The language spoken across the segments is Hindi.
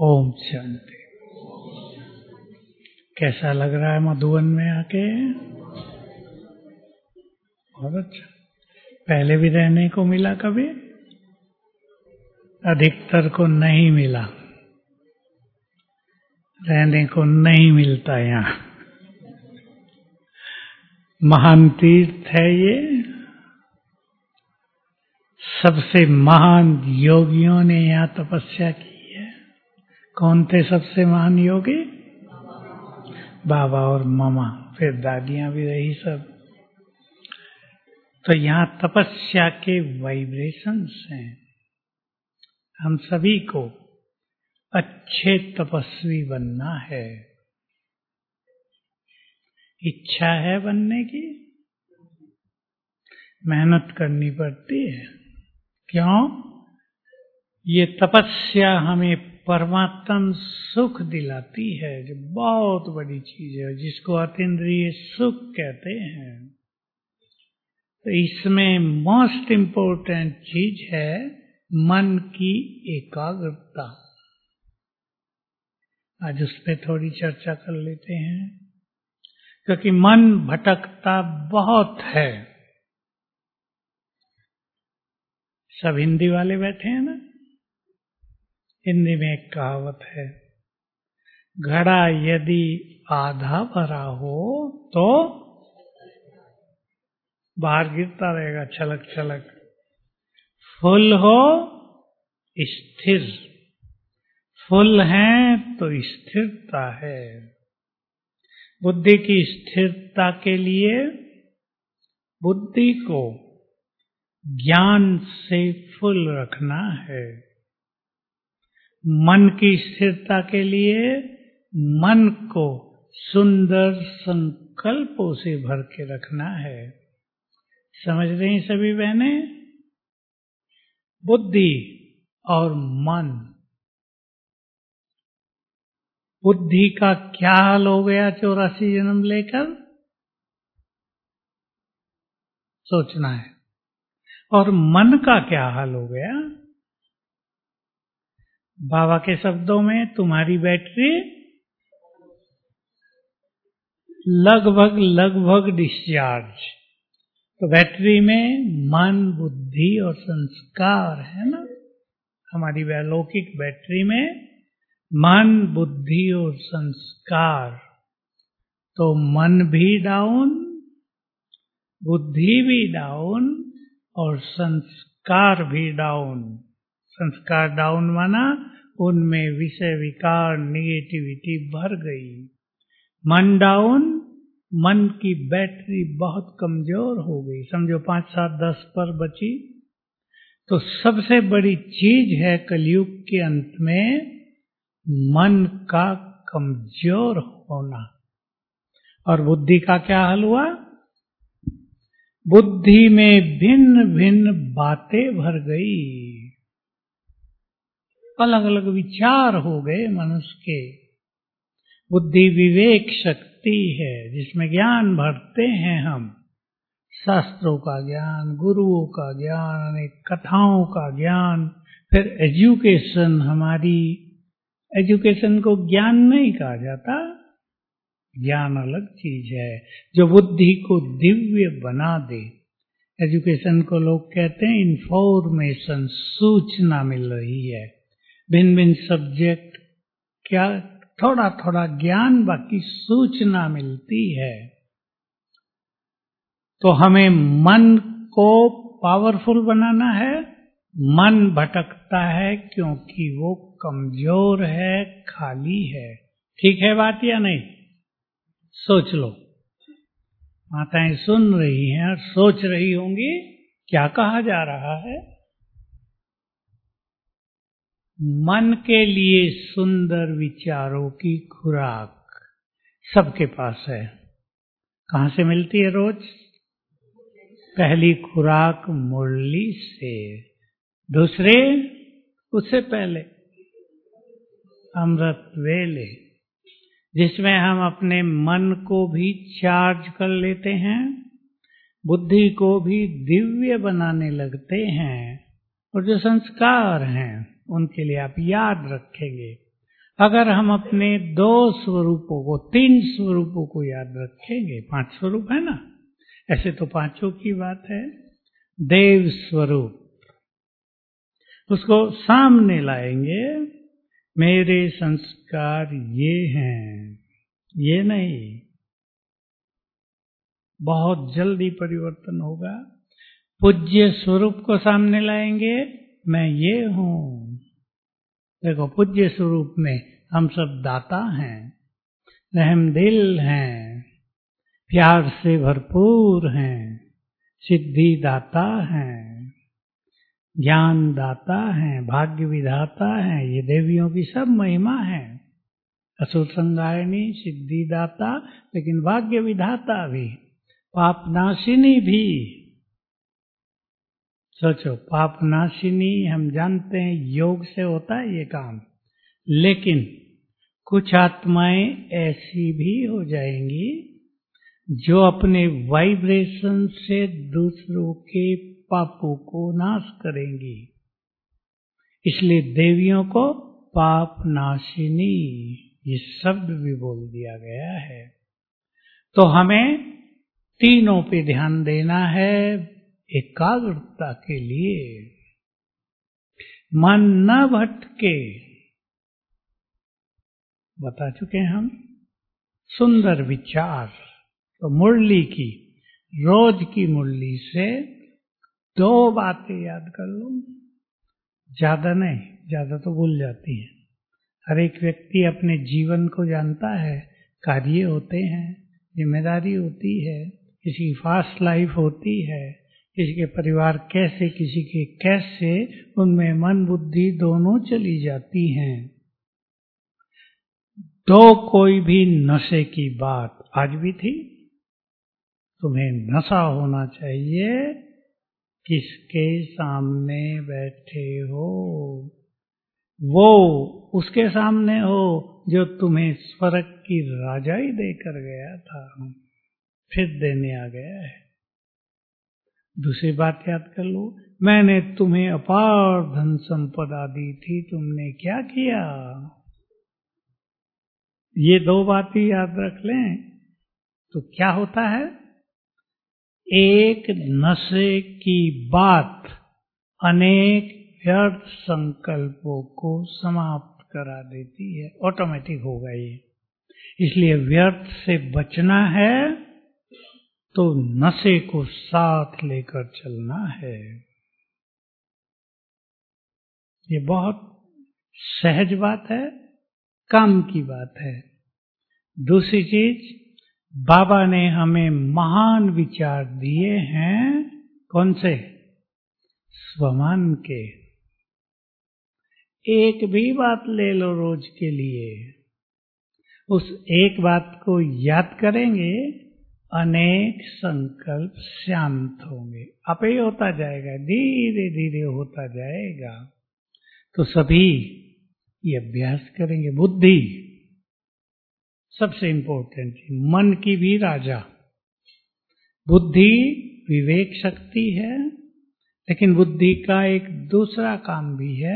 ओम शांति। कैसा लग रहा है मधुबन में आके? बहुत अच्छा। पहले भी रहने को मिला कभी? अधिकतर को नहीं मिला, रहने को नहीं मिलता यहाँ। महान तीर्थ है ये। सबसे महान योगियों ने यहाँ तपस्या की है। कौन थे सबसे महान योगी? बाबा और मामा, फिर दादियां भी रही सब। तो यहाँ तपस्या के वाइब्रेशंस हैं। हम सभी को अच्छे तपस्वी बनना है। इच्छा है बनने की, मेहनत करनी पड़ती है। क्यों? ये तपस्या हमें परमात्म सुख दिलाती है, जो बहुत बड़ी चीज है, जिसको अतीन्द्रिय सुख कहते हैं। तो इसमें मोस्ट इम्पोर्टेंट चीज है मन की एकाग्रता। आज उस पर थोड़ी चर्चा कर लेते हैं, क्योंकि मन भटकता बहुत है। सब हिंदी वाले बैठे हैं ना? हिंदी में एक कहावत है, घड़ा यदि आधा भरा हो तो बाहर गिरता रहेगा छलक छलक। फुल हो स्थिर, फुल है तो स्थिरता है। बुद्धि की स्थिरता के लिए बुद्धि को ज्ञान से फुल रखना है। मन की स्थिरता के लिए मन को सुंदर संकल्पों से भर के रखना है। समझ रही सभी बहनें? बुद्धि और मन। बुद्धि का क्या हाल हो गया 84 जन्म लेकर? सोचना है। और मन का क्या हाल हो गया? बाबा के शब्दों में, तुम्हारी बैटरी लगभग डिस्चार्ज। तो बैटरी में मन, बुद्धि और संस्कार है ना। हमारी वैलौकिक बैटरी में मन, बुद्धि और संस्कार। तो मन भी डाउन, बुद्धि भी डाउन और संस्कार भी डाउन। संस्कार डाउन माना उनमें विषय विकार, निगेटिविटी भर गई। मन डाउन, मन की बैटरी बहुत कमजोर हो गई। समझो 5, 7, 10 पर बची। तो सबसे बड़ी चीज है कलयुग के अंत में मन का कमजोर होना। और बुद्धि का क्या हाल हुआ? बुद्धि में भिन्न भिन्न बातें भर गई। अलग अलग विचार हो गए मनुष्य के। बुद्धि विवेक शक्ति है, जिसमें ज्ञान भरते हैं हम। शास्त्रों का ज्ञान, गुरुओं का ज्ञान, अनेक कथाओं का ज्ञान। फिर एजुकेशन। हमारी एजुकेशन को ज्ञान नहीं कहा जाता। ज्ञान अलग चीज है, जो बुद्धि को दिव्य बना दे। एजुकेशन को लोग कहते हैं इंफॉर्मेशन, सूचना मिल रही है। भिन्न भिन्न सब्जेक्ट, क्या थोड़ा थोड़ा ज्ञान, बाकी सूचना मिलती है। तो हमें मन को पावरफुल बनाना है। मन भटकता है क्योंकि वो कमजोर है, खाली है। ठीक है बात या नहीं? सोच लो। माताएं सुन रही हैं और सोच रही होंगी क्या कहा जा रहा है। मन के लिए सुंदर विचारों की खुराक सबके पास है। कहाँ से मिलती है रोज? पहली खुराक मुरली से, दूसरे उससे पहले अमृत वेले, जिसमें हम अपने मन को भी चार्ज कर लेते हैं, बुद्धि को भी दिव्य बनाने लगते हैं। और जो संस्कार हैं उनके लिए आप याद रखेंगे। अगर हम अपने 2 स्वरूपों को, 3 स्वरूपों को याद रखेंगे, 5 स्वरूप है ना, ऐसे तो 5 की बात है, देव स्वरूप उसको सामने लाएंगे, मेरे संस्कार ये हैं, ये नहीं, बहुत जल्दी परिवर्तन होगा। पूज्य स्वरूप को सामने लाएंगे, मैं ये हूं। देखो, पूज्य स्वरूप में हम सब दाता हैं, रहमदिल हैं, प्यार से भरपूर हैं, सिद्धि दाता हैं, ज्ञान दाता हैं, भाग्य विधाता हैं। ये देवियों की सब महिमा है। असुर संहारिणी, सिद्धि दाता, लेकिन भाग्य विधाता भी, पाप नाशिनी भी। सोचो, पाप नाशिनी हम जानते हैं योग से होता है ये काम, लेकिन कुछ आत्माएं ऐसी भी हो जाएंगी जो अपने वाइब्रेशन से दूसरों के पापों को नाश करेंगी। इसलिए देवियों को पाप नाशिनी ये शब्द भी बोल दिया गया है। तो हमें तीनों पे ध्यान देना है एकाग्रता के लिए। मन न भटके, बता चुके हैं हम। सुंदर विचार, तो मुरली की, रोज की मुरली से 2 बातें याद कर लो, ज्यादा नहीं, ज्यादा तो भूल जाती हैं। हर एक व्यक्ति अपने जीवन को जानता है, कार्य होते हैं, जिम्मेदारी होती है, किसी की फास्ट लाइफ होती है, किसी के परिवार कैसे, किसी के कैसे, उनमें मन बुद्धि दोनों चली जाती हैं। तो कोई भी नशे की बात आज भी थी, तुम्हें नशा होना चाहिए किसके सामने बैठे हो, वो उसके सामने हो जो तुम्हें स्वर्ग की राजाई देकर गया था, फिर देने आ गया है। दूसरी बात याद कर लो, मैंने तुम्हें अपार धन संपदा दी थी, तुमने क्या किया। ये 2 बातें याद रख लें तो क्या होता है, एक नशे की बात अनेक व्यर्थ संकल्पों को समाप्त करा देती है, ऑटोमेटिक होगा ये। इसलिए व्यर्थ से बचना है तो नशे को साथ लेकर चलना है। ये बहुत सहज बात है, काम की बात है। दूसरी चीज, बाबा ने हमें महान विचार दिए हैं, कौन से, स्वमान के। एक भी बात ले लो रोज के लिए, उस एक बात को याद करेंगे, अनेक संकल्प शांत होंगे, आप ही होता जाएगा, धीरे धीरे होता जाएगा। तो सभी ये अभ्यास करेंगे। बुद्धि सबसे इंपॉर्टेंट है, मन की भी राजा। बुद्धि विवेक शक्ति है, लेकिन बुद्धि का एक दूसरा काम भी है,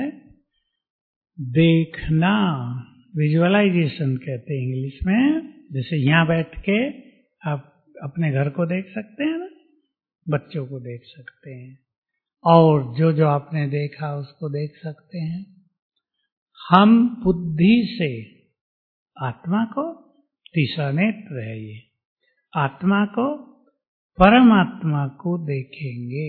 देखना, विजुअलाइजेशन कहते हैं इंग्लिश में। जैसे यहां बैठ के आप अपने घर को देख सकते हैं ना, बच्चों को देख सकते हैं, और जो जो आपने देखा उसको देख सकते हैं। हम बुद्धि से आत्मा को, तीसरा नेत्र है ये, आत्मा को, परमात्मा को देखेंगे,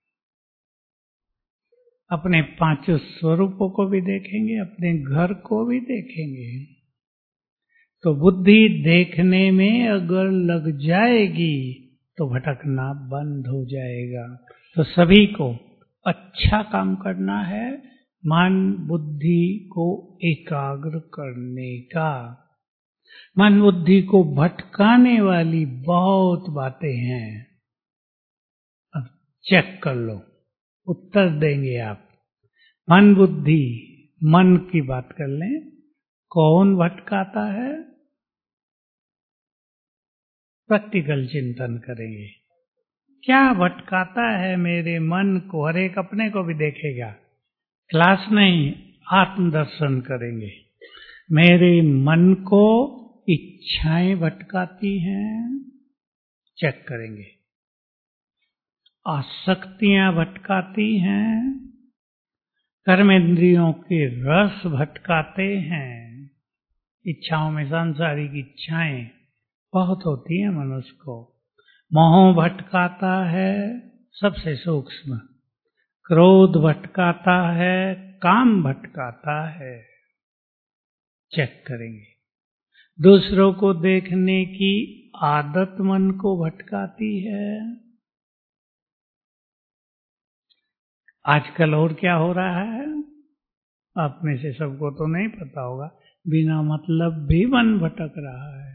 अपने 5 स्वरूपों को भी देखेंगे, अपने घर को भी देखेंगे। तो बुद्धि देखने में अगर लग जाएगी तो भटकना बंद हो जाएगा। तो सभी को अच्छा काम करना है, मन बुद्धि को एकाग्र करने का। मन बुद्धि को भटकाने वाली बहुत बातें हैं, अब चेक कर लो, उत्तर देंगे आप। मन बुद्धि, मन की बात कर लें, कौन भटकाता है, प्रैक्टिकल चिंतन करेंगे, क्या भटकाता है मेरे मन को। हर एक अपने को भी देखेगा, क्लास नहीं, आत्मदर्शन करेंगे। मेरे मन को इच्छाएं भटकाती हैं, चेक करेंगे। आसक्तियां भटकाती हैं, कर्मेंद्रियों के रस भटकाते हैं। इच्छाओं में सांसारिक इच्छाएं बहुत होती हैं मनुष्य को। मोह भटकाता है, सबसे सूक्ष्म। क्रोध भटकाता है, काम भटकाता है। चेक करेंगे। दूसरों को देखने की आदत मन को भटकाती है। आजकल और क्या हो रहा है, आप में से सबको तो नहीं पता होगा, बिना मतलब भी मन भटक रहा है।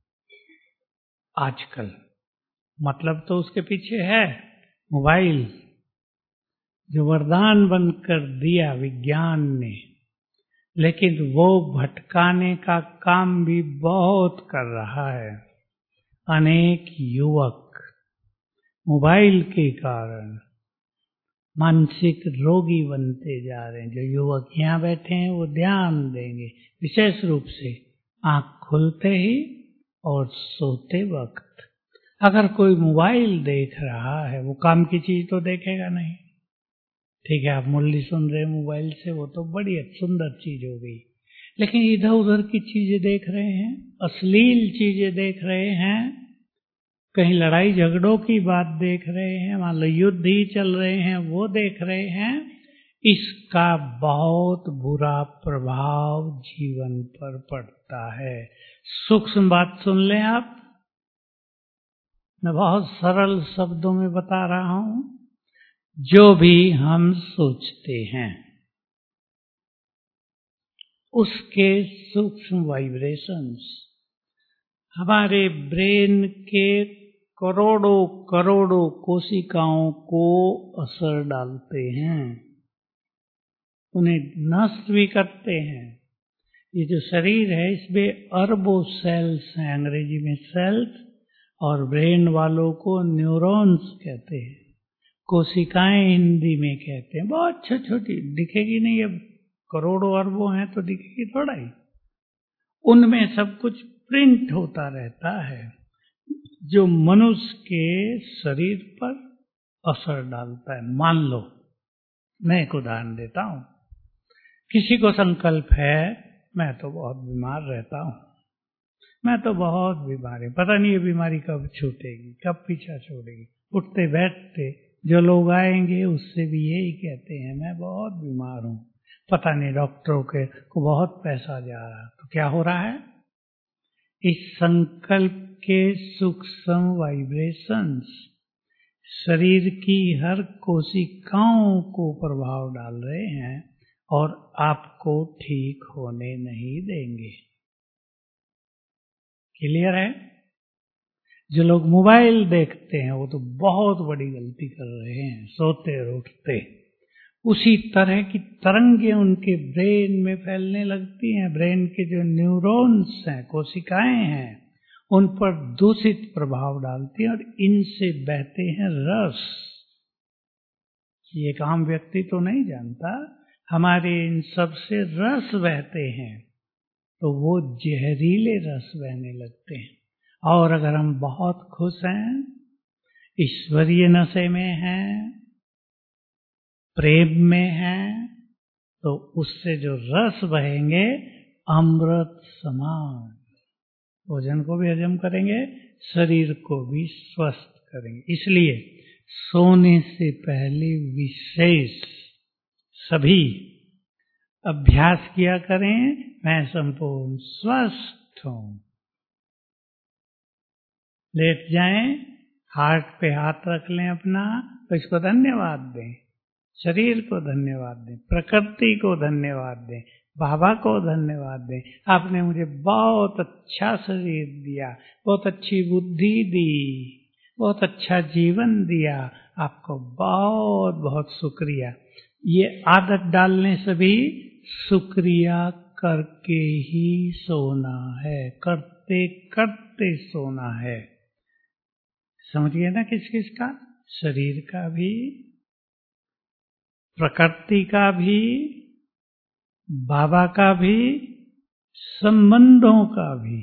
आजकल मतलब तो उसके पीछे है मोबाइल, जो वरदान बनकर दिया विज्ञान ने, लेकिन वो भटकाने का काम भी बहुत कर रहा है। अनेक युवक मोबाइल के कारण मानसिक रोगी बनते जा रहे हैं। जो युवक यहाँ बैठे हैं वो ध्यान देंगे विशेष रूप से आंख खुलते ही और सोते वक्त। अगर कोई मोबाइल देख रहा है, वो काम की चीज तो देखेगा नहीं। ठीक है, आप मुरली सुन रहे हैं मोबाइल से, वो तो बड़ी सुंदर चीज हो गई, लेकिन इधर उधर की चीजें देख रहे हैं, अश्लील चीजें देख रहे हैं, कहीं लड़ाई झगड़ों की बात देख रहे हैं, मान लो युद्ध ही चल रहे हैं, वो देख रहे हैं। इसका बहुत बुरा प्रभाव जीवन पर पड़ता है। सूक्ष्म बात सुन लें आप, मैं बहुत सरल शब्दों में बता रहा हूं। जो भी हम सोचते हैं उसके सूक्ष्म वाइब्रेशंस हमारे ब्रेन के करोड़ों करोड़ों कोशिकाओं को असर डालते हैं, उन्हें नष्ट भी करते हैं। ये जो शरीर है इसमें अरबों सेल्स हैं, अंग्रेजी में सेल्स, और ब्रेन वालों को न्यूरॉन्स कहते हैं, कोशिकाएं हिंदी में कहते हैं। बहुत छोटी छोटी दिखेगी नहीं, अब करोड़ों अरबों हैं तो दिखेगी थोड़ा ही। उनमें सब कुछ प्रिंट होता रहता है जो मनुष्य के शरीर पर असर डालता है। मान लो मैं एक उदाहरण देता हूं, किसी को संकल्प है मैं तो बहुत बीमार रहता हूं, मैं तो बहुत बीमार है, पता नहीं ये बीमारी कब छूटेगी, कब पीछा छोड़ेगी। उठते बैठते जो लोग आएंगे उससे भी यही कहते हैं मैं बहुत बीमार हूं, पता नहीं डॉक्टरों के को बहुत पैसा जा रहा। तो क्या हो रहा है, इस संकल्प के सूक्ष्म वाइब्रेशंस शरीर की हर कोशिकाओं को प्रभाव डाल रहे हैं और आपको ठीक होने नहीं देंगे। क्लियर है? जो लोग मोबाइल देखते हैं वो तो बहुत बड़ी गलती कर रहे हैं, सोते और उठते उसी तरह की तरंगें उनके ब्रेन में फैलने लगती हैं। ब्रेन के जो न्यूरॉन्स हैं, कोशिकाएं हैं, उन पर दूषित प्रभाव डालती हैं और इनसे बहते हैं रस। ये एक आम व्यक्ति तो नहीं जानता, हमारे इन सब से रस बहते हैं, तो वो जहरीले रस बहने लगते हैं। और अगर हम बहुत खुश हैं, ईश्वरीय नशे में हैं, प्रेम में हैं, तो उससे जो रस बहेंगे अमृत समान, भोजन को भी हजम करेंगे, शरीर को भी स्वस्थ करेंगे। इसलिए सोने से पहले विशेष सभी अभ्यास किया करें, मैं संपूर्ण स्वस्थ हूं। लेट जाएं, हार्ट पे हाथ रख लें अपना, तो इसको धन्यवाद दें, शरीर को धन्यवाद दें, प्रकृति को धन्यवाद दें, बाबा को धन्यवाद दें। आपने मुझे बहुत अच्छा शरीर दिया, बहुत अच्छी बुद्धि दी, बहुत अच्छा जीवन दिया, आपको बहुत बहुत शुक्रिया। ये आदत डालने से भी शुक्रिया करके ही सोना है, करते करते सोना है। समझिए ना, किस किस का, शरीर का भी, प्रकृति का भी, बाबा का भी, संबंधों का भी।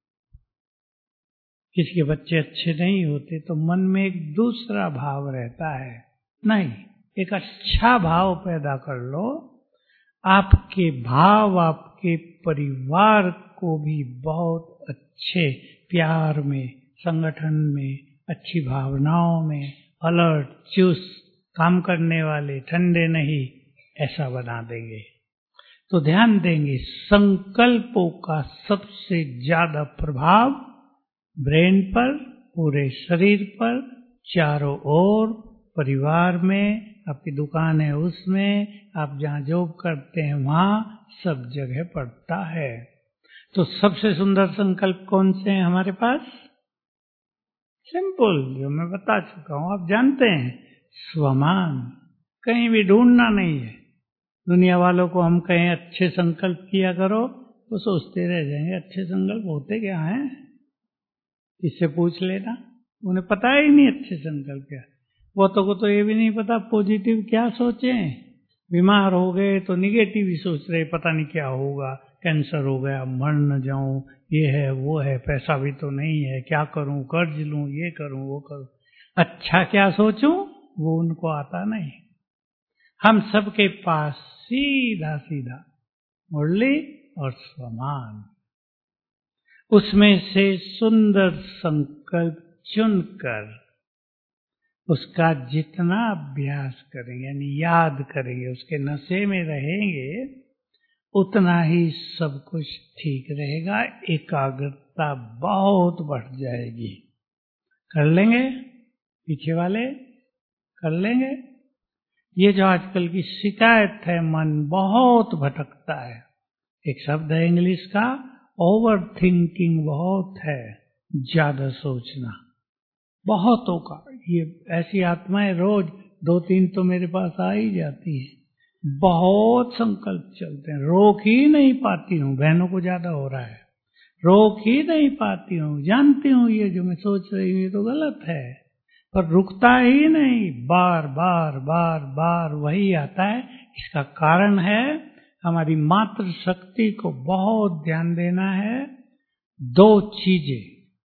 किसी के बच्चे अच्छे नहीं होते तो मन में एक दूसरा भाव रहता है, नहीं, एक अच्छा भाव पैदा कर लो। आपके भाव आपके परिवार को भी बहुत अच्छे प्यार में, संगठन में, अच्छी भावनाओं में, अलर्ट, चुस्त, काम करने वाले, ठंडे नहीं, ऐसा बना देंगे। तो ध्यान देंगे, संकल्पों का सबसे ज्यादा प्रभाव ब्रेन पर, पूरे शरीर पर, चारों ओर, परिवार में, आपकी दुकान है उसमें, आप जहां जॉब करते हैं वहां, सब जगह पड़ता है। तो सबसे सुंदर संकल्प कौन से हैं हमारे पास? सिंपल, जो मैं बता चुका हूं, आप जानते हैं, स्वमान। कहीं भी ढूंढना नहीं है। दुनिया वालों को हम कहें अच्छे संकल्प किया करो, तो सोचते रह जाएंगे अच्छे संकल्प होते क्या हैं, इससे पूछ लेना। उन्हें पता ही नहीं अच्छे संकल्प क्या। बहुतों को तो ये भी नहीं पता पॉजिटिव क्या सोचें। बीमार हो गए तो निगेटिव ही सोच रहे, पता नहीं क्या होगा, कैंसर हो गया, मर न जाऊं, ये है वो है, पैसा भी तो नहीं है, क्या करूं, कर्ज लूं, ये करूं वो करूं। अच्छा क्या सोचूं, वो उनको आता नहीं। हम सबके पास सीधा सीधा मुरली और स्वमान, उसमें से सुंदर संकल्प चुनकर उसका जितना अभ्यास करेंगे, यानी याद करेंगे, उसके नशे में रहेंगे, उतना ही सब कुछ ठीक रहेगा। एकाग्रता बहुत बढ़ जाएगी। कर लेंगे? पीछे वाले कर लेंगे? ये जो आजकल की शिकायत है, मन बहुत भटकता है। एक शब्द है इंग्लिश का, ओवर थिंकिंग बहुत है, ज्यादा सोचना बहुतों का। ये ऐसी आत्माएं रोज 2-3 तो मेरे पास आ ही जाती है। बहुत संकल्प चलते हैं, रोक ही नहीं पाती हूँ। बहनों को ज्यादा हो रहा है, रोक ही नहीं पाती हूँ। जानती हूँ ये जो मैं सोच रही हूँ ये तो गलत है, पर रुकता ही नहीं, बार बार बार बार वही आता है। इसका कारण है हमारी मातृ शक्ति को बहुत ध्यान देना है। 2 चीजें,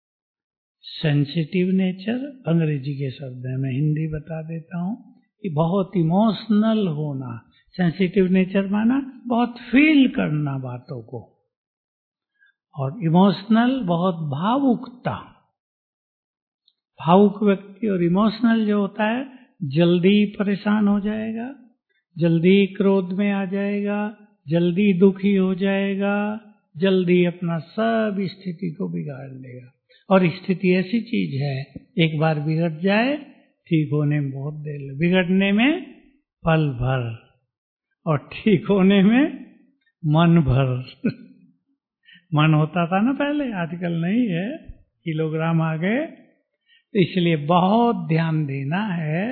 सेंसिटिव नेचर, अंग्रेजी के शब्द है, मैं हिंदी बता देता हूं, कि बहुत इमोशनल होना। सेंसिटिव नेचर माना बहुत फील करना बातों को, और इमोशनल बहुत भावुकता। भावुक व्यक्ति और इमोशनल जो होता है, जल्दी परेशान हो जाएगा, जल्दी क्रोध में आ जाएगा, जल्दी दुखी हो जाएगा, जल्दी अपना सब स्थिति को बिगाड़ लेगा। और स्थिति ऐसी चीज है, एक बार बिगड़ जाए ठीक होने में बहुत देर लगे, बिगड़ने में पल भर और ठीक होने में मन भर। मन होता था ना पहले, आजकल नहीं है, किलोग्राम आ गए। तो इसलिए बहुत ध्यान देना है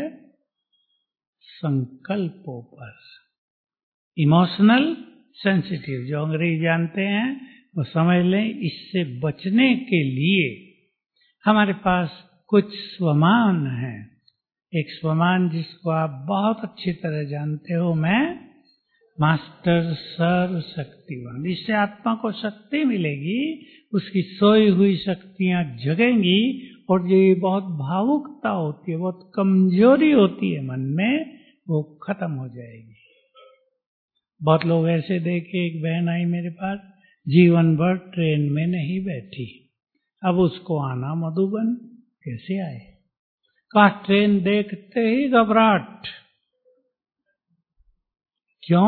संकल्पों पर। इमोशनल, सेंसिटिव, जो अंग्रेजी जानते हैं वो समझ लें। इससे बचने के लिए हमारे पास कुछ स्वमान है। एक स्वमान जिसको आप बहुत अच्छी तरह जानते हो, मैं मास्टर सर्व शक्तिवान। इससे आत्मा को शक्ति मिलेगी, उसकी सोई हुई शक्तियां जगेंगी, और ये बहुत भावुकता होती है, बहुत कमजोरी होती है मन में, वो खत्म हो जाएगी। बहुत लोग ऐसे देखे, एक बहन आई मेरे पास, जीवन भर ट्रेन में नहीं बैठी, अब उसको आना मधुबन। कैसे आए? कहा ट्रेन देखते ही घबराहट। क्यों?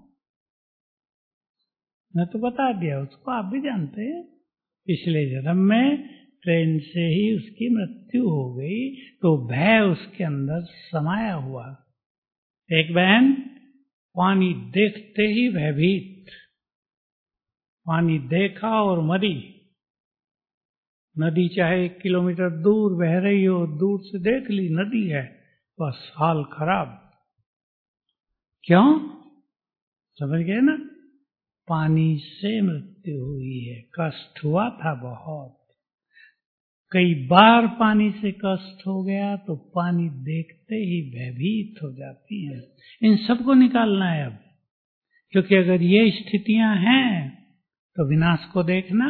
मैं तो बता दिया उसको, आप भी जानते हैं। पिछले जन्म में ट्रेन से ही उसकी मृत्यु हो गई, तो भय उसके अंदर समाया हुआ। एक बहन पानी देखते ही भयभीत, पानी देखा और मरी। नदी चाहे 1 किलोमीटर दूर बह रही हो, दूर से देख ली नदी है, बस हाल खराब। क्यों? समझ गए ना? पानी से मृत्यु हुई है, कष्ट हुआ था बहुत। कई बार पानी से कष्ट हो गया तो पानी देखते ही भयभीत हो जाती है। इन सबको निकालना है अब, क्योंकि अगर ये स्थितियां हैं तो विनाश को देखना,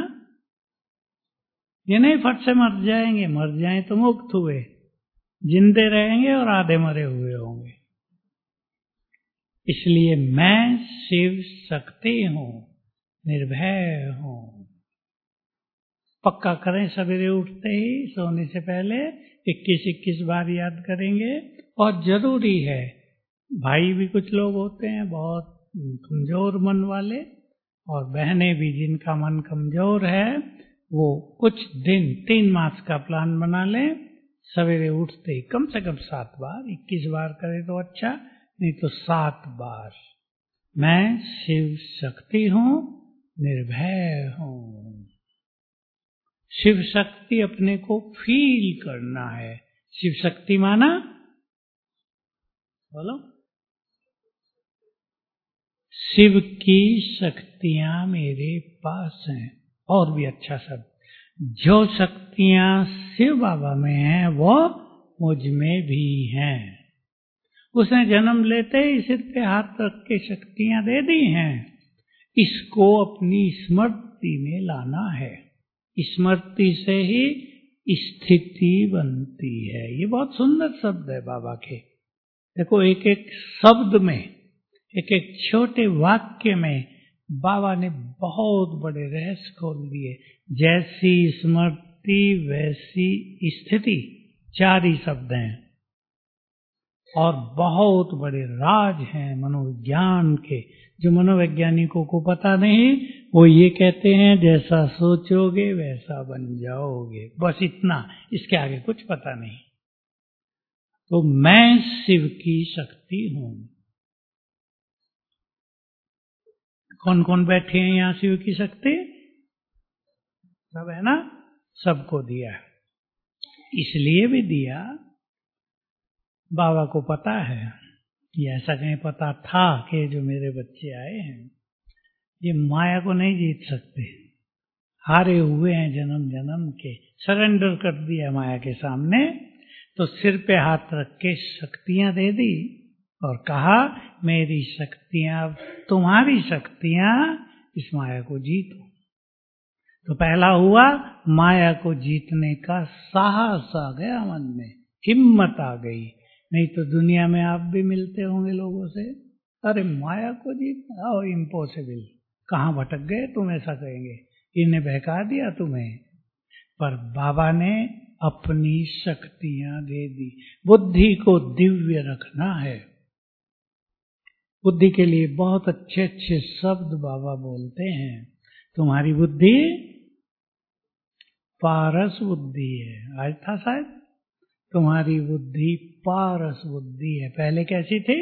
ये नहीं फट से मर जाएंगे, मर जाएं तो मुक्त हुए, जिंदे रहेंगे और आधे मरे हुए होंगे। इसलिए मैं शिव शक्ति हूं, निर्भय हूं। पक्का करें, सवेरे उठते ही सोने से पहले 21-21 बार याद करेंगे। और जरूरी है, भाई भी कुछ लोग होते हैं बहुत कमजोर मन वाले, और बहनें भी जिनका मन कमजोर है, वो कुछ दिन 3 मास का प्लान बना लें। सवेरे उठते ही कम से कम 7 बार, 21 बार करें तो अच्छा, नहीं तो 7 बार मैं शिव शक्ति हूं, निर्भय हूं। शिव शक्ति अपने को फील करना है। शिव शक्ति माना, बोलो, शिव की शक्तियां मेरे पास हैं। और भी अच्छा शब्द, जो शक्तियां शिव बाबा में हैं वो मुझ में भी हैं। उसने जन्म लेते ही सिर पे हाथ रख के शक्तियां दे दी हैं। इसको अपनी स्मृति में लाना है। स्मृति से ही स्थिति बनती है। ये बहुत सुंदर शब्द है बाबा के। देखो, एक एक शब्द में, एक एक छोटे वाक्य में बाबा ने बहुत बड़े रहस्य खोल दिए। जैसी स्मृति वैसी स्थिति, 4 ही शब्द हैं और बहुत बड़े राज हैं मनोविज्ञान के, जो मनोवैज्ञानिकों को पता नहीं। वो ये कहते हैं जैसा सोचोगे वैसा बन जाओगे, बस इतना, इसके आगे कुछ पता नहीं। तो मैं शिव की शक्ति हूं। कौन कौन बैठे हैं यहां शिव की शक्ति? सब है ना? सबको दिया है। इसलिए भी दिया, बाबा को पता है कि ऐसा कहीं पता था कि जो मेरे बच्चे आए हैं ये माया को नहीं जीत सकते, हारे हुए हैं जन्म जन्म के, सरेंडर कर दिया माया के सामने। तो सिर पे हाथ रख के शक्तियां दे दी और कहा, मेरी शक्तियां, तुम्हारी शक्तियां इस माया को जीतो। तो पहला हुआ, माया को जीतने का साहस आ गया मन में, हिम्मत आ गई। नहीं तो दुनिया में आप भी मिलते होंगे लोगों से, अरे माया को जीतना, ओ इम्पॉसिबल, कहाँ भटक गए तुम, ऐसा कहेंगे, इन्हें बहका दिया तुम्हें। पर बाबा ने अपनी शक्तियां दे दी। बुद्धि को दिव्य रखना है। बुद्धि के लिए बहुत अच्छे अच्छे शब्द बाबा बोलते हैं। तुम्हारी बुद्धि पारस बुद्धि है, आज था शायद, तुम्हारी बुद्धि पारस बुद्धि है। पहले कैसी थी?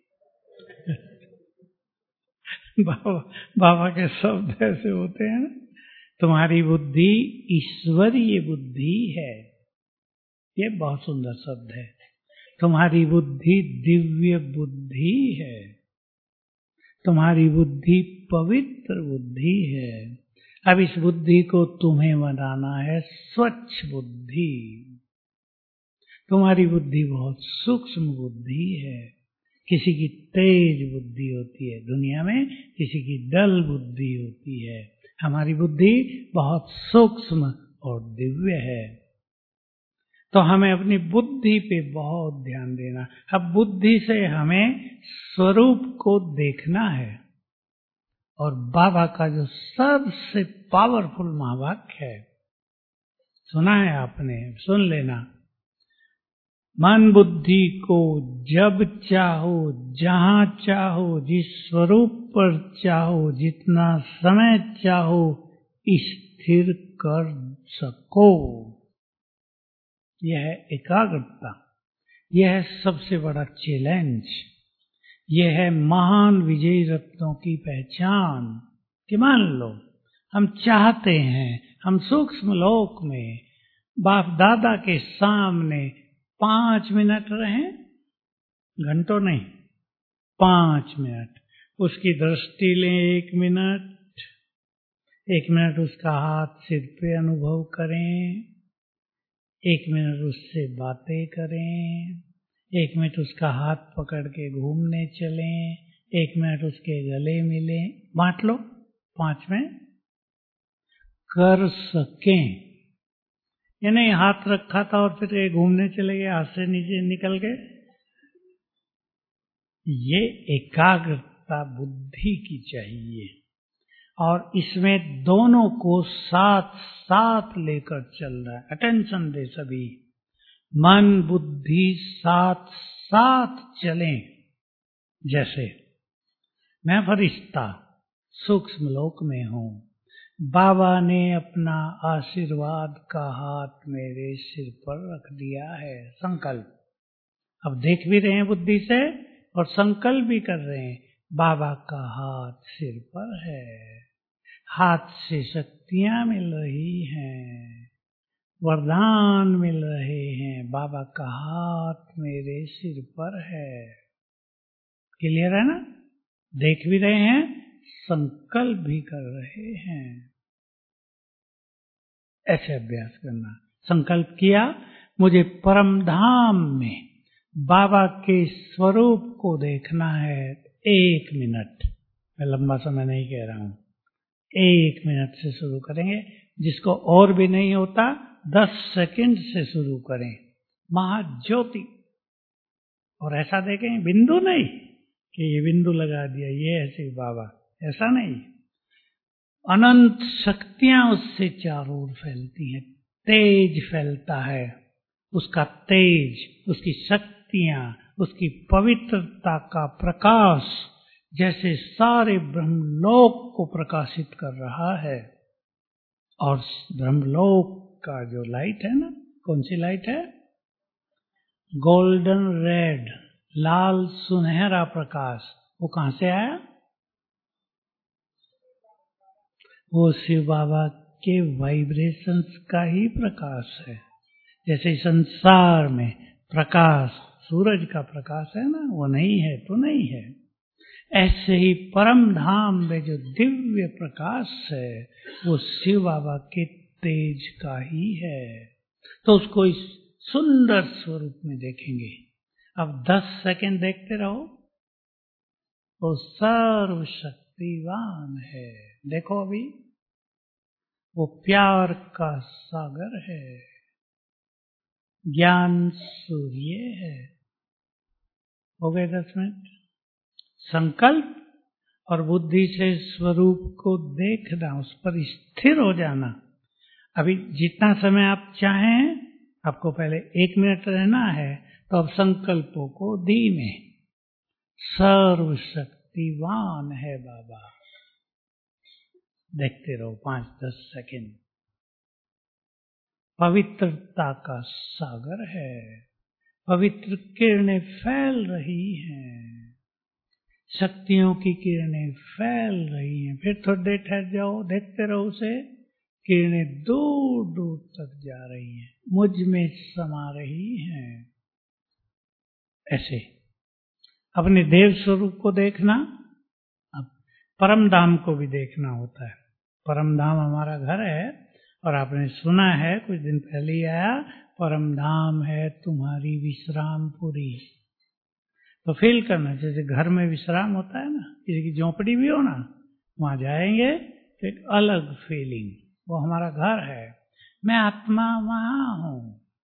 बाबा के शब्द ऐसे होते हैं। तुम्हारी बुद्धि ईश्वरीय बुद्धि है, ये बहुत सुंदर शब्द है। तुम्हारी बुद्धि दिव्य बुद्धि है, तुम्हारी बुद्धि पवित्र बुद्धि है। अब इस बुद्धि को तुम्हें बनाना है स्वच्छ बुद्धि। तुम्हारी बुद्धि बहुत सूक्ष्म बुद्धि है। किसी की तेज बुद्धि होती है दुनिया में, किसी की डल बुद्धि होती है। हमारी बुद्धि बहुत सूक्ष्म और दिव्य है। तो हमें अपनी बुद्धि पे बहुत ध्यान देना। अब बुद्धि से हमें स्वरूप को देखना है। और बाबा का जो सबसे पावरफुल महावाक्य है, सुना है आपने, सुन लेना। मन बुद्धि को जब चाहो, जहां चाहो, जिस स्वरूप पर चाहो, जितना समय चाहो, स्थिर कर सको। यह है एकाग्रता, यह है सबसे बड़ा चैलेंज, यह है महान विजयी रत्नों की पहचान। कि मान लो हम चाहते हैं, हम सूक्ष्म लोक में बाप दादा के सामने 5 मिनट रहें, घंटों नहीं, 5 मिनट उसकी दृष्टि लें, 1 मिनट, 1 मिनट उसका हाथ सिर पे अनुभव करें, 1 मिनट उससे बातें करें, 1 मिनट उसका हाथ पकड़ के घूमने चलें, 1 मिनट उसके गले मिलें। बांट लो 5 में। कर सकें। ये नहीं हाथ रखा था और फिर ये घूमने चले गए, हाथ से नीचे निकल गए। ये एकाग्रता बुद्धि की चाहिए और इसमें दोनों को साथ साथ लेकर चल रहा है। अटेंशन दे सभी, मन बुद्धि साथ साथ चलें। जैसे मैं फरिश्ता सूक्ष्म लोक में हूं, बाबा ने अपना आशीर्वाद का हाथ मेरे सिर पर रख दिया है। संकल्प अब देख भी रहे हैं बुद्धि से और संकल्प भी कर रहे हैं, बाबा का हाथ सिर पर है, हाथ से शक्तियां मिल रही हैं, वरदान मिल रहे हैं, बाबा का हाथ मेरे सिर पर है। क्लियर है ना? देख भी रहे हैं, संकल्प भी कर रहे हैं। ऐसे अभ्यास करना। संकल्प किया, मुझे परम धाम में बाबा के स्वरूप को देखना है। 1 मिनट, मैं लंबा समय नहीं कह रहा हूं, 1 मिनट से शुरू करेंगे। जिसको और भी नहीं होता 10 सेकंड से शुरू करें। महाज्योति, और ऐसा देखें बिंदु नहीं कि ये बिंदु लगा दिया, ये ऐसे बाबा, ऐसा नहीं। अनंत शक्तियां उससे चारों ओर फैलती हैं, तेज फैलता है। उसका तेज, उसकी शक्तियां, उसकी पवित्रता का प्रकाश जैसे सारे ब्रह्मलोक को प्रकाशित कर रहा है। और ब्रह्मलोक का जो लाइट है ना, कौन सी लाइट है? गोल्डन रेड, लाल सुनहरा प्रकाश। वो कहां से आया? वो शिव बाबा के वाइब्रेशंस का ही प्रकाश है। जैसे संसार में प्रकाश सूरज का प्रकाश है ना, वो नहीं है तो नहीं है, ऐसे ही परम धाम में जो दिव्य प्रकाश है वो शिव बाबा के तेज का ही है। तो उसको इस सुंदर स्वरूप में देखेंगे। अब 10 सेकंड देखते रहो। वो सर्वशक्तिवान है। देखो अभी वो प्यार का सागर है, ज्ञान सूर्य है। हो गए 10 मिनट। संकल्प और बुद्धि से स्वरूप को देखना, उस पर स्थिर हो जाना। अभी जितना समय आप चाहें, आपको पहले 1 मिनट रहना है, तो अब संकल्पों को धीमे। सर्वशक्तिवान है बाबा। देखते रहो 5-10 सेकंड। पवित्रता का सागर है, पवित्र किरणें फैल रही हैं, शक्तियों की किरणें फैल रही हैं। फिर थोड़ी देर ठहर जाओ, देखते रहो उसे। किरणें दूर दूर तक जा रही हैं, मुझ में समा रही हैं। ऐसे अपने देव स्वरूप को देखना। अब परम धाम को भी देखना होता है। परम धाम हमारा घर है और आपने सुना है, कुछ दिन पहले ही आया, परम धाम है तुम्हारी विश्रामपुरी। तो फील करना, जैसे घर में विश्राम होता है ना, किसी की झोंपड़ी भी हो ना, वहां जाएंगे तो एक अलग फीलिंग, वो हमारा घर है, मैं आत्मा वहां हूं।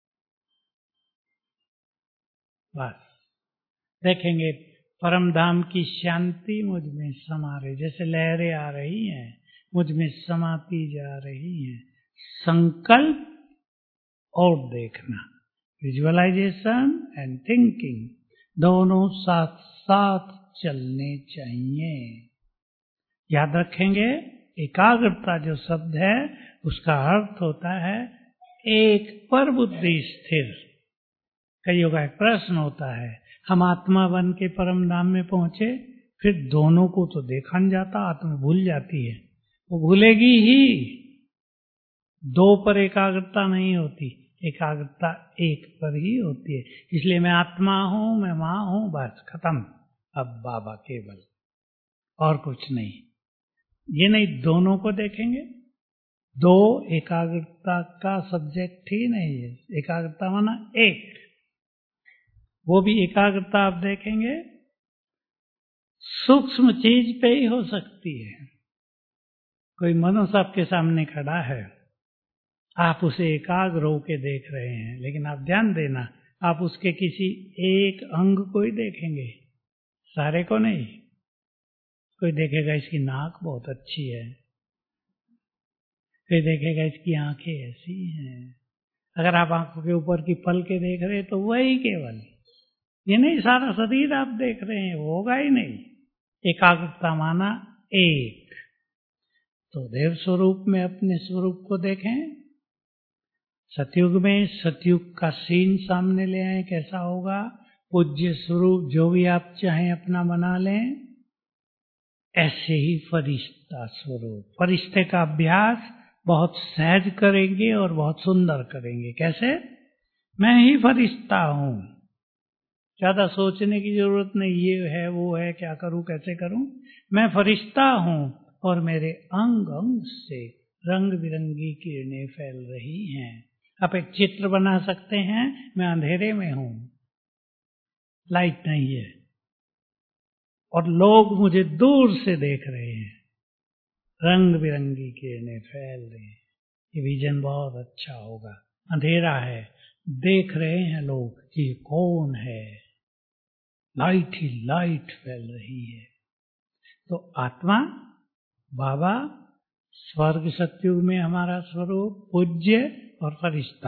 बस देखेंगे परम धाम की शांति मुझ में समा रही, जैसे लहरें आ रही हैं, मुझ में समाती जा रही हैं। संकल्प और देखना, विजुअलाइजेशन एंड थिंकिंग दोनों साथ साथ चलने चाहिए। याद रखेंगे, एकाग्रता जो शब्द है उसका अर्थ होता है एक पर बुद्धि स्थिर। कईयों का एक प्रश्न होता है, हम आत्मा बन के परम धाम में पहुंचे, फिर दोनों को तो देखा नहीं जाता, आत्मा भूल जाती है। वो भूलेगी ही, 2 पर एकाग्रता नहीं होती, एकाग्रता 1 पर ही होती है। इसलिए मैं आत्मा हूं, मैं वहां हूं, बस खत्म। अब बाबा केवल, और कुछ नहीं। ये नहीं, दोनों को देखेंगे। 2 एकाग्रता का सब्जेक्ट ही नहीं है। एकाग्रता माना 1, वो भी एकाग्रता आप देखेंगे सूक्ष्म चीज पे ही हो सकती है। कोई मनुष्य आपके सामने खड़ा है, आप उसे एकाग्र होके देख रहे हैं, लेकिन आप ध्यान देना, आप उसके किसी एक अंग को ही देखेंगे, सारे को नहीं। कोई देखेगा इसकी नाक बहुत अच्छी है, कोई देखेगा इसकी आंखें ऐसी हैं। अगर आप आंखों के ऊपर की पलकें देख रहे हैं तो वही केवल, ये नहीं सारा शरीर आप देख रहे हैं, वो होगा ही नहीं। एकाग्रता माना एक। तो देव स्वरूप में अपने स्वरूप को देखें। सतयुग में सतयुग का सीन सामने ले आए, कैसा होगा। पूज्य स्वरूप जो भी आप चाहें अपना बना लें। ऐसे ही फरिश्ता स्वरूप, फरिश्ते का अभ्यास बहुत सहज करेंगे और बहुत सुंदर करेंगे। कैसे? मैं ही फरिश्ता हूं, ज्यादा सोचने की जरूरत नहीं, ये है वो है, क्या करूं कैसे करूं। मैं फरिश्ता हूं और मेरे अंग अंग से रंग बिरंगी किरणें फैल रही हैं। आप एक चित्र बना सकते हैं, मैं अंधेरे में हूं, लाइट नहीं है, और लोग मुझे दूर से देख रहे हैं, रंग बिरंगी किरणें फैल रही हैं। ये विजन बहुत अच्छा होगा। अंधेरा है, देख रहे हैं लोग कि ये कौन है, लाइट ही लाइट फैल रही है। तो आत्मा, बाबा, स्वर्ग सतयुग में हमारा स्वरूप, पूज्य और फरिश्ता,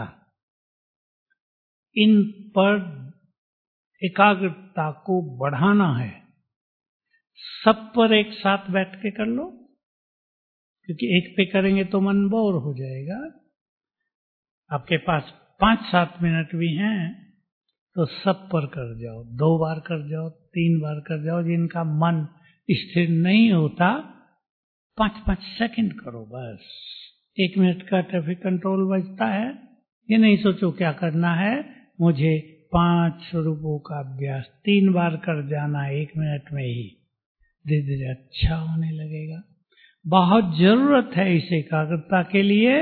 इन पर एकाग्रता को बढ़ाना है। सब पर एक साथ बैठ के कर लो, क्योंकि एक पे करेंगे तो मन बोर हो जाएगा। आपके पास 5-7 मिनट भी हैं तो सब पर कर जाओ, 2 बार कर जाओ, 3 बार कर जाओ। जिनका मन स्थिर नहीं होता 5-5 सेकंड करो बस। 1 मिनट का ट्रैफिक कंट्रोल बजता है, ये नहीं सोचो क्या करना है, मुझे 5 स्वरूपों का अभ्यास 3 बार कर जाना 1 मिनट में ही, धीरे धीरे अच्छा होने लगेगा। बहुत जरूरत है इस एकाग्रता के लिए।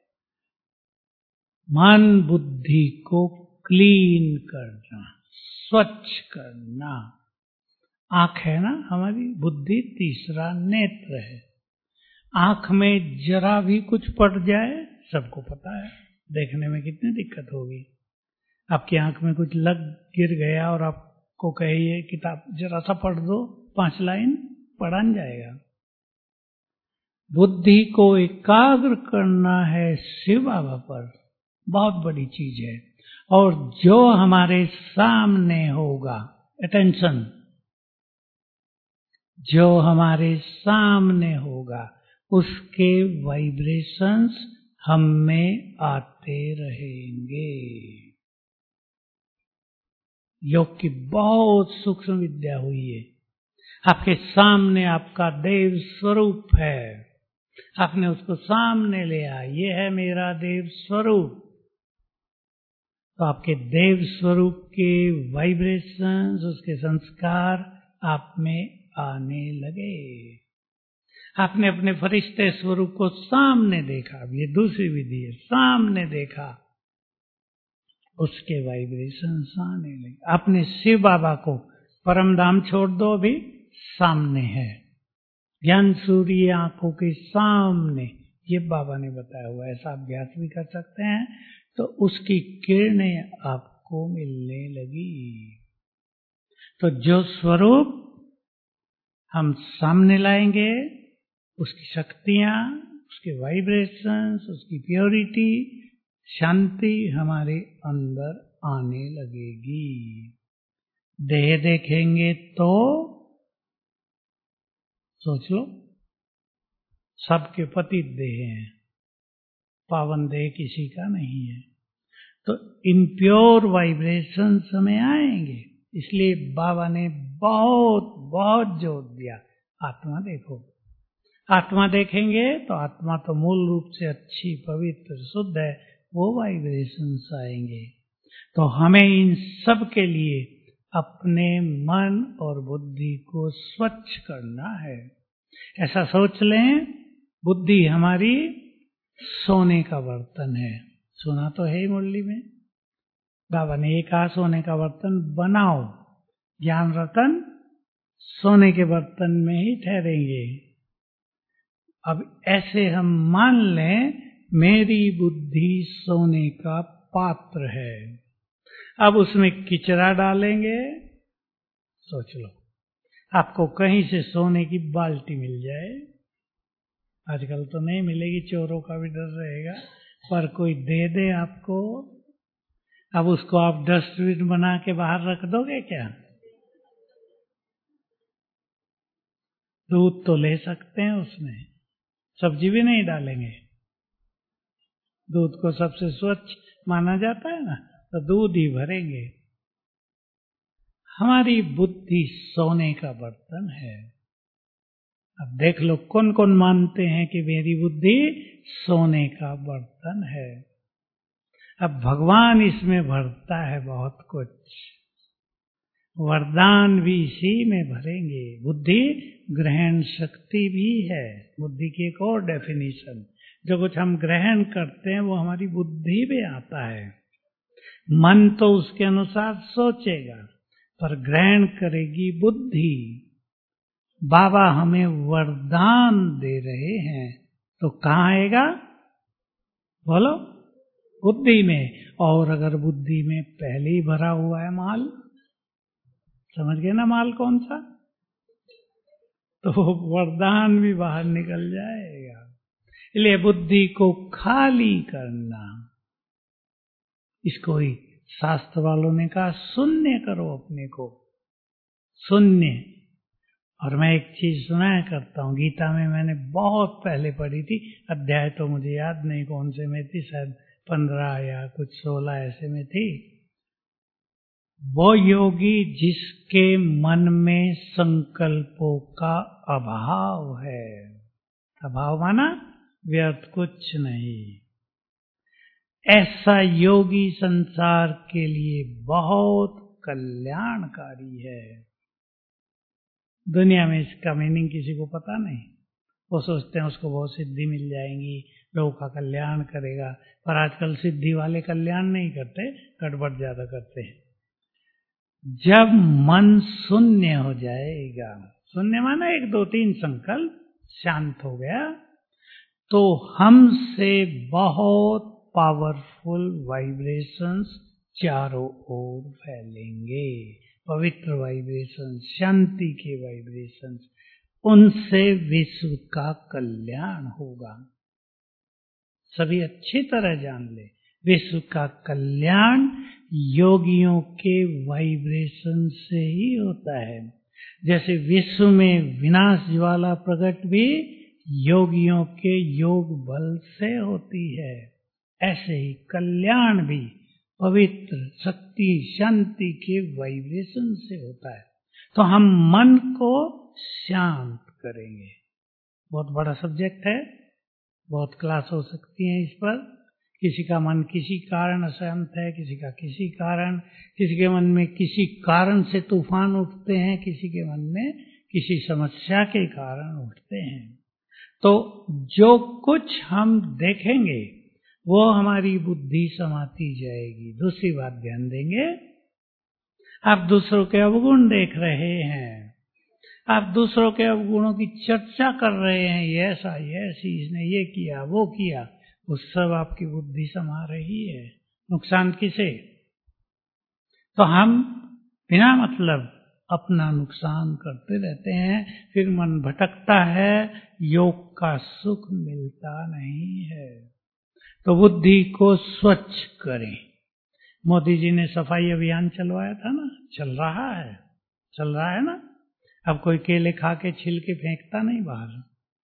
मन बुद्धि को क्लीन करना, स्वच्छ करना। आंख है ना हमारी, बुद्धि तीसरा नेत्र है। आंख में जरा भी कुछ पड़ जाए, सबको पता है, देखने में कितनी दिक्कत होगी। आपकी आंख में कुछ लग गिर गया और आपको कहिए किताब जरा सा पढ़ दो, 5 लाइन पढ़ा नहीं जाएगा। बुद्धि को एकाग्र करना है शिव बाबा पर, बहुत बड़ी चीज है। और जो हमारे सामने होगा, अटेंशन, जो हमारे सामने होगा उसके वाइब्रेशंस हम में आते रहेंगे। योग की बहुत सूक्ष्म विद्या हुई है। आपके सामने आपका देव स्वरूप है, आपने उसको सामने ले आया, ये है मेरा देव स्वरूप। तो आपके देव स्वरूप के वाइब्रेशंस, उसके संस्कार आप में आने लगे। आपने अपने फरिश्ते स्वरूप को सामने देखा, ये दूसरी विधि है, सामने देखा, उसके वाइब्रेशंस आने लगे। आपने शिव बाबा को, परम धाम छोड़ दो, अभी सामने है, ज्ञान सूर्य आंखों के सामने, ये बाबा ने बताया हुआ। ऐसा अभ्यास भी कर सकते हैं, तो उसकी किरणें आपको मिलने लगी। तो जो स्वरूप हम सामने लाएंगे, उसकी शक्तियां, उसके वाइब्रेशंस, उसकी प्योरिटी, शांति हमारे अंदर आने लगेगी। देह देखेंगे तो सोच लो, सबके पतित देह हैं, पावन देह किसी का नहीं है। तो इम्प्योर वाइब्रेशंस हमें आएंगे, इसलिए बाबा ने बहुत बहुत जोर दिया, आत्मा देखो। आत्मा देखेंगे तो आत्मा तो मूल रूप से अच्छी, पवित्र, शुद्ध है, वो वाइब्रेशंस आएंगे। तो हमें इन सब के लिए अपने मन और बुद्धि को स्वच्छ करना है। ऐसा सोच लें, बुद्धि हमारी सोने का बर्तन है। सुना तो है ही मुरली में, बाबा ने ये कहा सोने का बर्तन बनाओ, ज्ञान रतन सोने के बर्तन में ही ठहरेंगे। अब ऐसे हम मान लें मेरी बुद्धि सोने का पात्र है। अब उसमें किचरा डालेंगे, सोच लो आपको कहीं से सोने की बाल्टी मिल जाए, आजकल तो नहीं मिलेगी, चोरों का भी डर रहेगा, पर कोई दे दे आपको, अब उसको आप डस्टबिन बना के बाहर रख दोगे क्या? दूध तो ले सकते हैं, उसमें सब्जी भी नहीं डालेंगे, दूध को सबसे स्वच्छ माना जाता है ना, तो दूध ही भरेंगे। हमारी बुद्धि सोने का बर्तन है। अब देख लो कौन कौन मानते हैं कि मेरी बुद्धि सोने का बर्तन है। अब भगवान इसमें भरता है बहुत कुछ, वरदान भी इसी में भरेंगे। बुद्धि ग्रहण शक्ति भी है, बुद्धि की एक और डेफिनेशन, जो कुछ हम ग्रहण करते हैं वो हमारी बुद्धि में आता है। मन तो उसके अनुसार सोचेगा, पर ग्रहण करेगी बुद्धि। बाबा हमें वरदान दे रहे हैं, तो कहाँ आएगा बोलो? बुद्धि में। और अगर बुद्धि में पहले ही भरा हुआ है माल, समझ गए ना माल कौन सा, तो वरदान भी बाहर निकल जाएगा। इसलिए बुद्धि को खाली करना, इसको ही शास्त्र वालों ने कहा शून्य करो अपने को, शून्य। और मैं एक चीज सुनाया करता हूँ, गीता में मैंने बहुत पहले पढ़ी थी, अध्याय तो मुझे याद नहीं कौन से में थी, शायद 15 या कुछ 16 ऐसे में थी। वो योगी जिसके मन में संकल्पों का अभाव है, अभाव माना व्यर्थ कुछ नहीं, ऐसा योगी संसार के लिए बहुत कल्याणकारी है। दुनिया में इसका मीनिंग किसी को पता नहीं, वो सोचते हैं उसको बहुत सिद्धि मिल जाएंगी, लोगों का कल्याण करेगा, पर आजकल सिद्धि वाले कल्याण नहीं करते, गड़बड़ ज्यादा करते हैं। जब मन शून्य हो जाएगा, शून्य माना 1 2 3 संकल्प शांत हो गया, तो हमसे बहुत पावरफुल वाइब्रेशंस चारों ओर फैलेंगे, पवित्र वाइब्रेशंस, शांति के वाइब्रेशंस, उनसे विश्व का कल्याण होगा। सभी अच्छी तरह जान ले, विश्व का कल्याण योगियों के वाइब्रेशन से ही होता है। जैसे विश्व में विनाश ज्वाला प्रकट भी योगियों के योग बल से होती है, ऐसे ही कल्याण भी पवित्र शक्ति शांति के वाइब्रेशन से होता है। तो हम मन को शांत करेंगे। बहुत बड़ा सब्जेक्ट है, बहुत क्लास हो सकती है इस पर। किसी का मन किसी कारण अशांत है, किसी का किसी कारण, किसी के मन में किसी कारण से तूफान उठते हैं, किसी के मन में किसी समस्या के कारण उठते हैं। तो जो कुछ हम देखेंगे वो हमारी बुद्धि समाती जाएगी। दूसरी बात ध्यान देंगे, आप दूसरों के अवगुण देख रहे हैं, आप दूसरों के अवगुणों की चर्चा कर रहे हैं, ये ऐसा ये ऐसी, इसने ये किया वो किया, वो सब आपकी बुद्धि समा रही है। नुकसान किसे? तो हम बिना मतलब अपना नुकसान करते रहते हैं, फिर मन भटकता है, योग का सुख मिलता नहीं है। तो बुद्धि को स्वच्छ करें। मोदी जी ने सफाई अभियान चलवाया था ना, चल रहा है ना। अब कोई केले खा के छिलके फेंकता नहीं बाहर,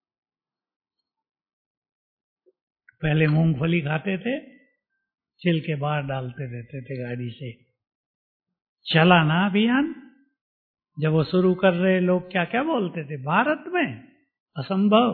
पहले मूंगफली खाते थे, छिलके बाहर डालते रहते थे गाड़ी से। चला ना अभियान, जब वो शुरू कर रहे लोग क्या क्या बोलते थे, भारत में असंभव,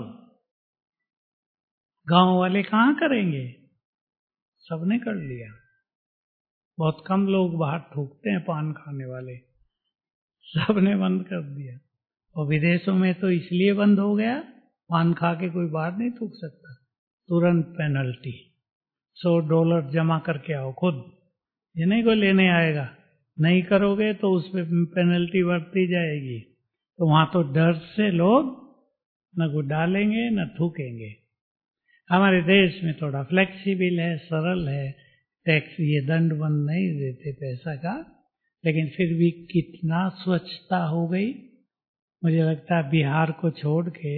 गांव वाले कहां करेंगे, सबने कर लिया। बहुत कम लोग बाहर थूकते हैं, पान खाने वाले, सबने बंद कर दिया। और विदेशों में तो इसलिए बंद हो गया, पान खा के कोई बाहर नहीं थूक सकता, तुरंत पेनल्टी, $100 जमा करके आओ खुद, ये नहीं कोई लेने आएगा। नहीं करोगे तो उस पे पेनल्टी बढ़ती जाएगी। तो वहां तो डर से लोग न कुछ डालेंगे न थूकेंगे। हमारे देश में थोड़ा फ्लेक्सिबल है, सरल है, टैक्स ये दंड बंद नहीं देते पैसा का, लेकिन फिर भी कितना स्वच्छता हो गई। मुझे लगता है बिहार को छोड़ के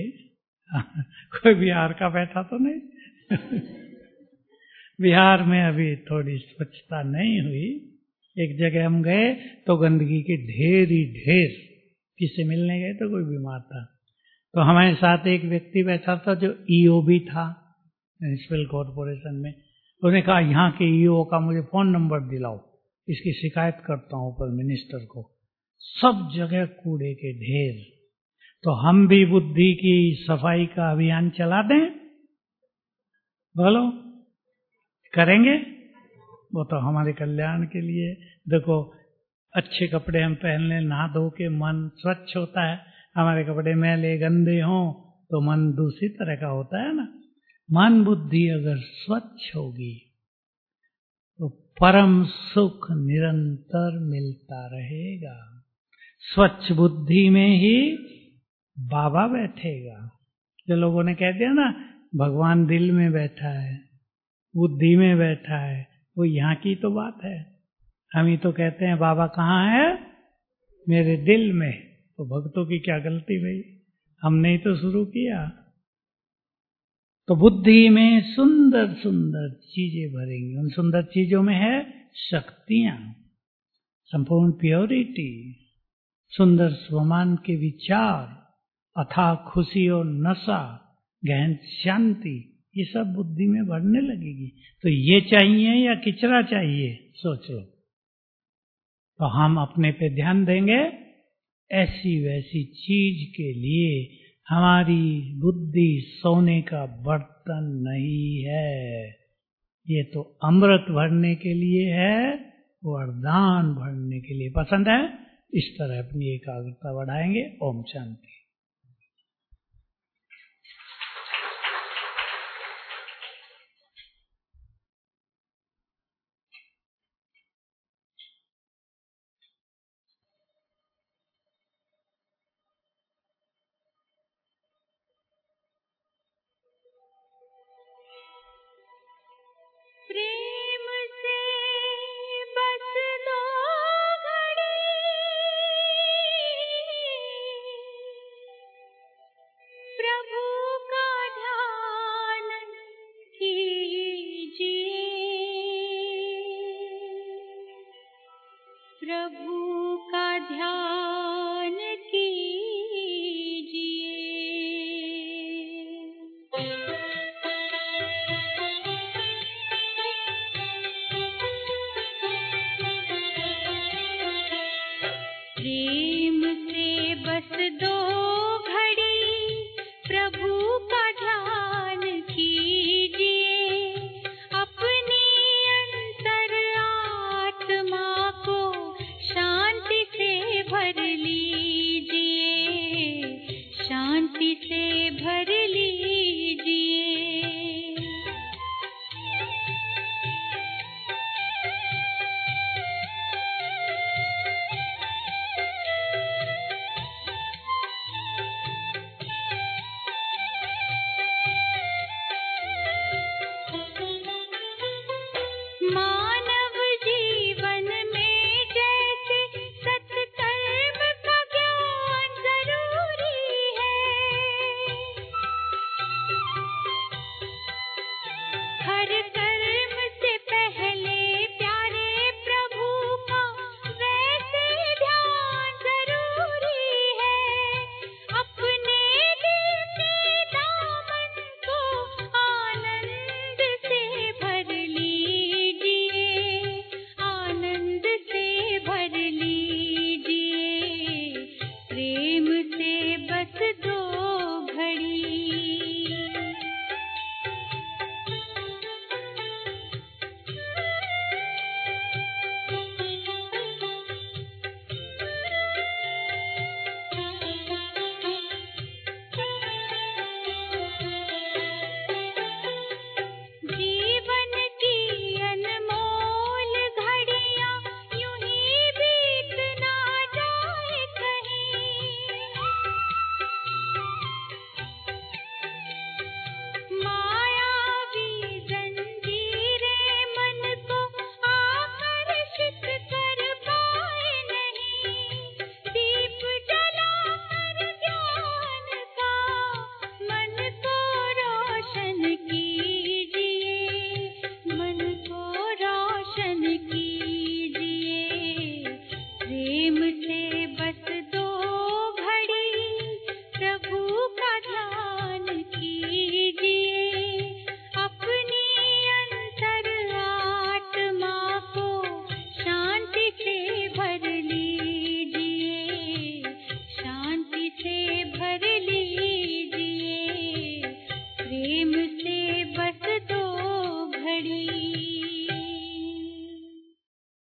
कोई बिहार का बैठा तो नहीं। बिहार में अभी थोड़ी स्वच्छता नहीं हुई। एक जगह हम गए तो गंदगी के ढेर ही ढेर, किसी मिलने गए तो कोई बीमार था, तो हमारे साथ एक व्यक्ति बैठा था जो ईओ भी था म्यूनिसिपल कॉरपोरेशन में। उसने कहा यहाँ के ईओ का मुझे फोन नंबर दिलाओ, इसकी शिकायत करता हूँ ऊपर मिनिस्टर को। सब जगह कूड़े के ढेर। तो हम भी बुद्धि की सफाई का अभियान चला दें? बोलो, करेंगे? वो तो हमारे कल्याण के लिए। देखो, अच्छे कपड़े हम पहन लें, नहा धो के मन स्वच्छ होता है। हमारे कपड़े मैले गंदे हों तो मन दूसरी तरह का होता है ना। मन बुद्धि अगर स्वच्छ होगी तो परम सुख निरंतर मिलता रहेगा। स्वच्छ बुद्धि में ही बाबा बैठेगा। जो लोगों ने कह दिया ना भगवान दिल में बैठा है, बुद्धि में बैठा है, वो यहाँ की तो बात है। हम ही तो कहते हैं बाबा कहाँ है? मेरे दिल में। तो भक्तों की क्या गलती भाई, हमने ही तो शुरू किया। तो बुद्धि में सुंदर सुंदर चीजें भरेंगी। उन सुंदर चीजों में है शक्तियां, संपूर्ण प्योरिटी, सुंदर स्वमान के विचार, अथाह खुशी और नशा, गहन शांति, ये सब बुद्धि में बढ़ने लगेगी। तो ये चाहिए या किचरा चाहिए, सोच लो। तो हम अपने पे ध्यान देंगे। ऐसी वैसी चीज के लिए हमारी बुद्धि सोने का बर्तन नहीं है। ये तो अमृत भरने के लिए है, वरदान भरने के लिए। पसंद है? इस तरह अपनी एकाग्रता बढ़ाएंगे। ओम शांति। शांति से भर लीजिए।